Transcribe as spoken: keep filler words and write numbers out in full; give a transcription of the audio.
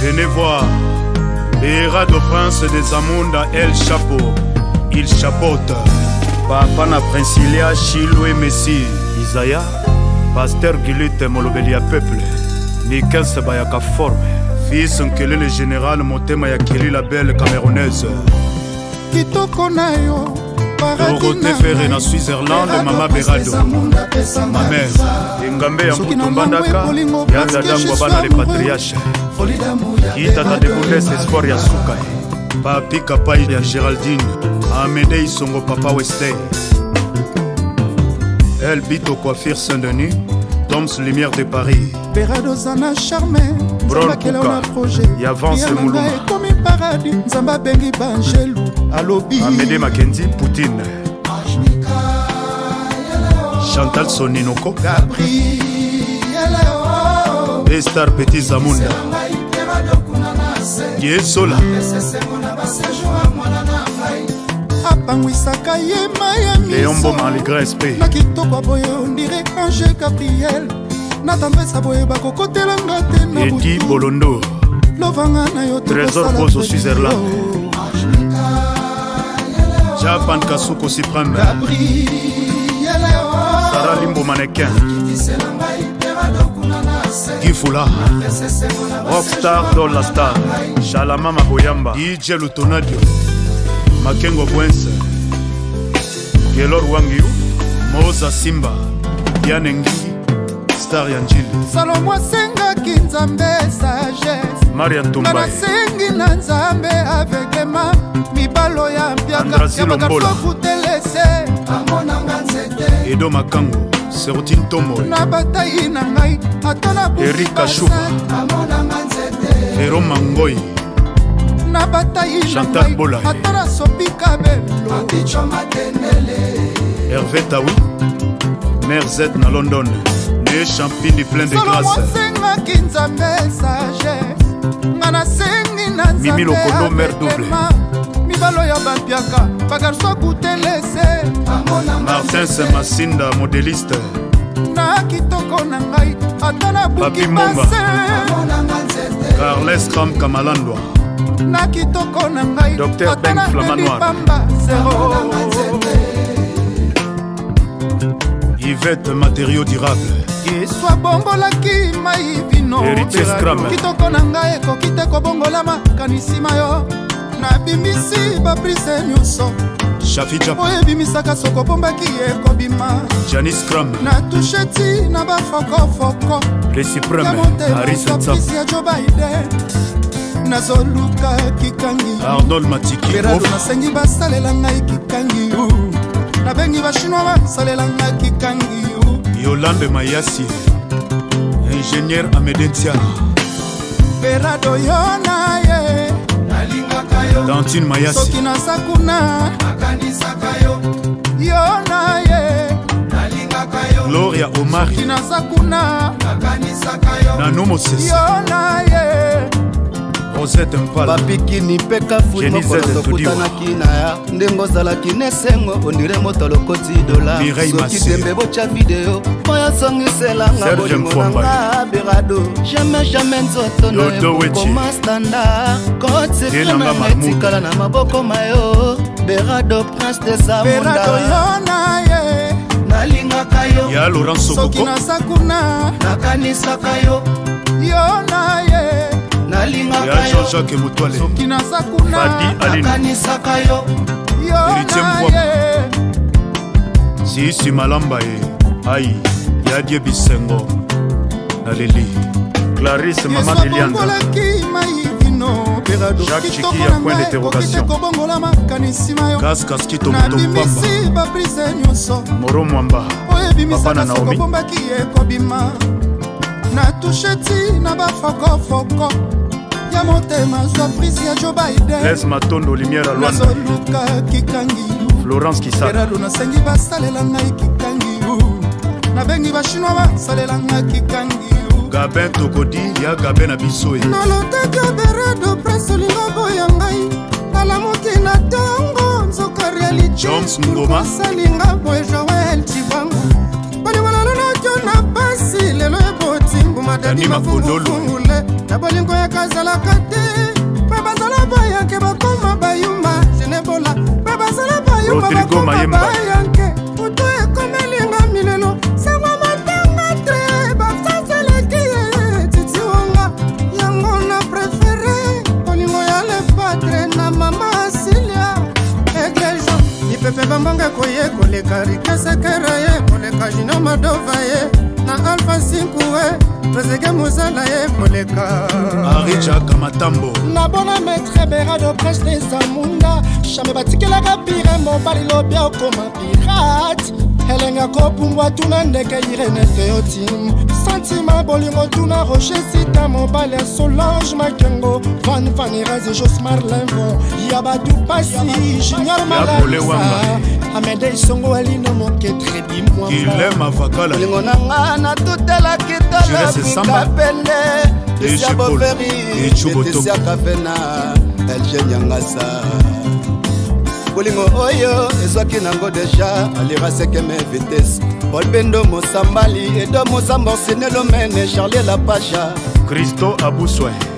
Venez voir Berado Prince des Amonda El Chapeau. Il chapeaute Papa na Princilia Chiloué Messi Isaiah Pasteur Gilute Molobeli ya peuple Nikense Bayaka forme Fils Nkele le général Motema ya Kili la belle camerounaise Kitoko na yo Dorothée Ferré na Switzerland Mama Berado Ma mère Ngambe ya Mbutumbandaka Ya Dadangwa bana le patriarche Itata de Boulès Espoir ya Souka Papi Kapai ya Géraldine Amédée Songo Papa Wesley El Bito Coiffure Saint-Denis Toms Lumière de Paris Berado Zana Charmé Brol Kuka Yavance Mouluma Komi Paradis Nzamba Bengi Bangelou Alobi Amédée Mackenzie Poutine Chantal Soninoko Estar Petit Zamunda Yesola Apangwisaka ye Miami Léon Boma le grand esprit Na kitoko boye on dirait Ange Gabriel Na tambesa boye bakokotela ngate na butu Edi Bolondo Lovanga na yo Trésor Bozo Switzerland Japan Kasuko Supreme Sarah Limbo Mannequin Gifula Rockstar Dolla Star Shalama Maboyamba D J Lutonadio Makengo Bwense Gelor Wangiu Moza Simba Diane Ngingi Star Yanjili Salomo Senga Kinzambe Sagesse Maria Tumbaye Nana Sengi na Nzambe Aveglema Mibalo ya Mpiaka Andrasi Lombola Edo Makango Serotine Tomo Na batayi na ngai Atana Eric Kashuba Vero Mangoy Na batayi na Chantal Bola Atana Sopi Kabelo Hervé Taoui Mère Z na London Né Champigny plein de grâce Salomo Senga Kinzambe Sagesse Ngana Sengi na Nzambe Mimi Lokono Mère double Mibalo ya Bampiaka Bagarso Kutelese Martin Semasinda modéliste Na kitoko na ngai Atana Buki Pase Carles Ram Kamalandwa Na kitoko na ngai Docteur Ben Flamanoir Yvette Matériaux Durables Kiswa bombolaki mai vino Héritier Scrum Kitoko na ngai ekoki te kobongolama kanisima yo Nabimisi baprise nyonso Shafi Japa oyo ebimisaka soko bombaki ekobima Janice Scrum na tusheti na bafokofoko Le Supreme ya motema Harris Tsam surprise ya Joe Biden nazoluka kikangi Arnold Matiki Berado nasengi basalela ngai kikangi nabengi bachinois basalela ngai kikangi Yolande Mayasi Ingénieur Amedentia Berado yona ye Dantine Mayasi soki nasakuna akanisaka yo yona ye Gloria Omari soki nasakuna akanisaka yo Nano Moses yona ye Rosette Mpala bapikini peka fuimokotokutanaki na ya ndenge ozalaki nesengo ondire moto lokoti dola soki tembe bocha video oyo songiselanga bolingo nanga Berado jamais jamais nzoto na ekokoma standard kotekrema etikala na maboko mayo Berado Prince des Amonda yona ye nalingaka yo ya Laurent Sokoko soki nasakuna nakanisaka yo yona ye ya Jean-Jacques Moutouale soki nasakuna Fadi Aline nakanisaka yo yona ye Sisi Malamba ye Aïe Yadie Bisengo Naleli Clarisse Maman Elianda Jacques Chiki ya point d'interrogation Gas Kaskito Mutompamba Moro Mwamba Papa na Naomi na tusheti na bafokofoko ya motema surprise ya Joe Biden Les Matondo Lumière à Luanda nazoluka kikangi Florence Kissa Berado nasengi basalela ngai kikangi nabengi bachinois basalela ngai kikangi Gabin Tokodi ya Gabin na biso ye nalotaki Berado Prince olinga ya ngai alamuki na ntango nzoka reality Jones Ngoma salinga boye Joel Chibangu balibalalo na jo na basi lelo eboti nguma madani mafungufungule na bolingo yakazalaka te mpe bazala bayanke bakoma bayuma genebola mpe bazala bayuma bakoma bayanke uto ekomelinga milelo sangwa matanga tre basaseleki ye titiwonga yango na prefere bolingo ya lepatre na mama asilia eglejo ipepe bambanga koye koleka rikesekera ye koleka jino madova ye na alfa cinco we prezege mozala ye koleka Aricha Kamatambo na bona maître Berado presse des amunda jamais batikelaka pire mobali lobi okoma pirate elenga kopungwa tuna ndeke irene teotim sentima bolingo tuna rocher sita mobali Solange Makengo Van Vanirez Jos Marlenvo Yabadu Pasi Junior Malasa Amede Songo Alino Moke Trebi Mwa Guilhem Avakala Lingo nanga na tutela kitala Mika pende Desia Boveri Desia Kafena Elje Nyangasa Bolingo oyo ezwaki nango deja alira sekeme vitesse Paul Bendo Mosambali Edo Mosambo Senelo Mene Charlie La Pacha Christo Aboussoy